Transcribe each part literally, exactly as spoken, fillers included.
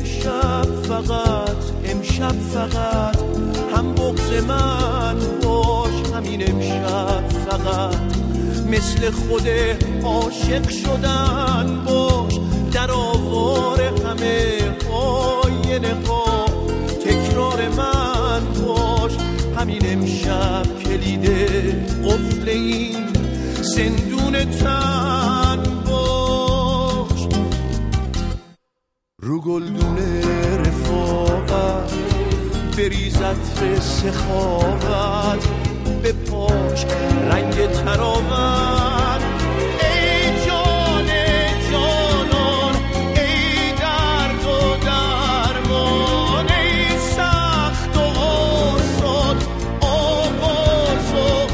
امشب فقط امشب فقط هم بغض من باش، همین امشب فقط مثل خود عاشق شدن باش، در آوار همه آینه ها تکرار من باش، همین امشب کلید قفل این زندون تن باش. رو گلدون رفاقت بریز عطر سخاوت، به پاش رنگ تراوت. ای جان جانان، ای درد و درمان، ای سخت و آسان، آغاز و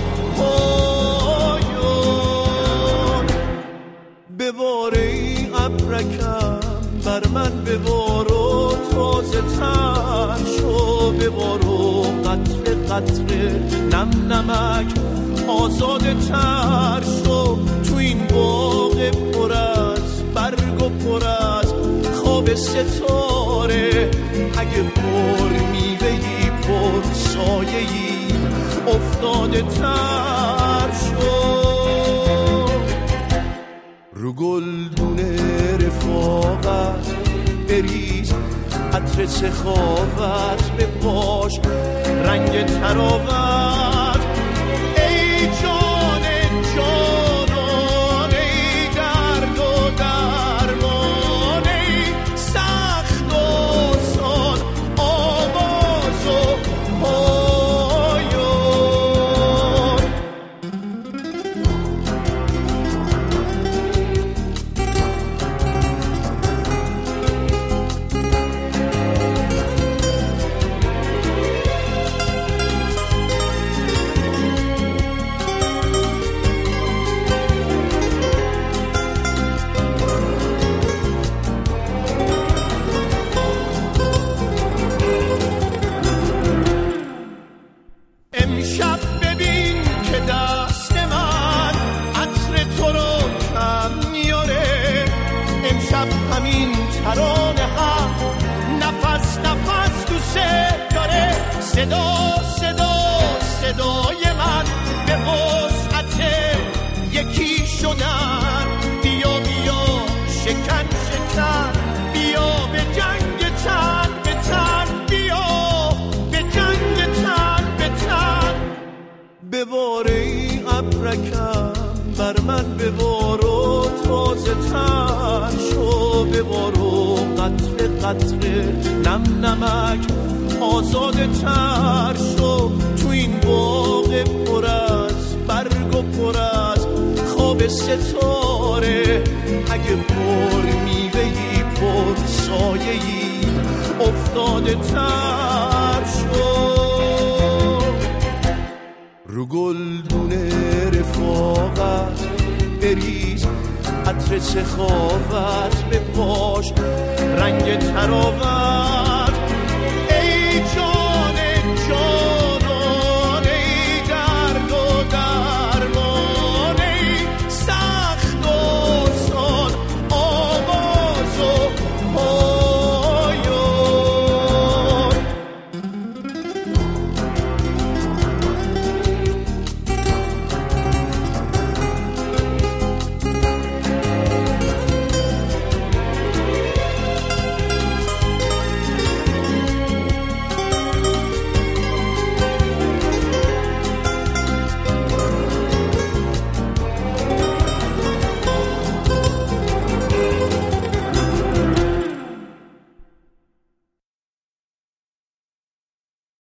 پایان. ببار ای ابرکم بر من ببار و تازه تر شو، ببار و قطره قطره نم نمک آزاده تر شو، تو این باغ پر از برگ و پر از خواب ستاره. اگه پر میوهی پر سایه‌ای افتاده تر شو. رو گلدون رفاقت بریز عطر سخاوت، به پاش رنگ تراوت. ای جان جانان، ای درد و درمان، ای سخت و آسان، آواز و پایان. امشب ببین که دست من عطر تو رو کم میاره، امشب همین ترانه هم نفس نفس دوست داره. صدا صدا صدای من به وسعت یکی شدن، بیا بیا شکن شکن، بیا به جنگ تن به تن، بیا به جنگ تن به تن. ببار ای ابرکم بر من ببار و تازه تر شو، ببار و قطره قطره نم نمک آزاده تر شو، تو این باغ پر از برگ و پر از خواب ستاره. اگه پر میوهی پر سایه‌ای افتاده تر شو. رو گلدون رفاقت بریز عطر سخاوت، به پاش رنگ تراوت.